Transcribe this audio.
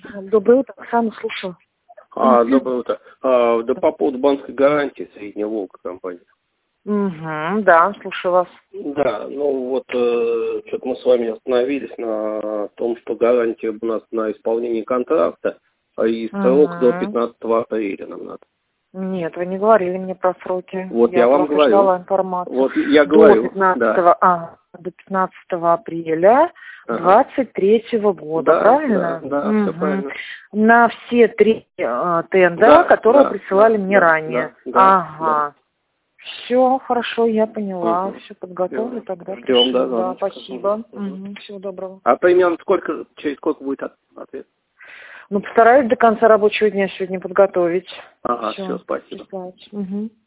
Доброе утро, Оксана, слушаю. Доброе утро. Да по поводу банковской гарантии Средняя Волга компания. Да, слушаю вас. Да, ну вот что-то мы с вами остановились на том, что гарантия у нас на исполнение контракта, и срок до 15 апреля нам надо. Нет, вы не говорили мне про сроки. Вот я вам говорю. Дала информацию. Вот я говорю. До 15 апреля 23-го года, да, правильно? Да, все правильно. На все 3 тенда, которые присылали мне ранее. Да. Все, хорошо, я поняла. Все подготовлю тогда. Ждем, Да, спасибо. Всего доброго. А примерно через сколько будет ответ? Ну, постараюсь до конца рабочего дня сегодня подготовить. Все, спасибо. Прислать.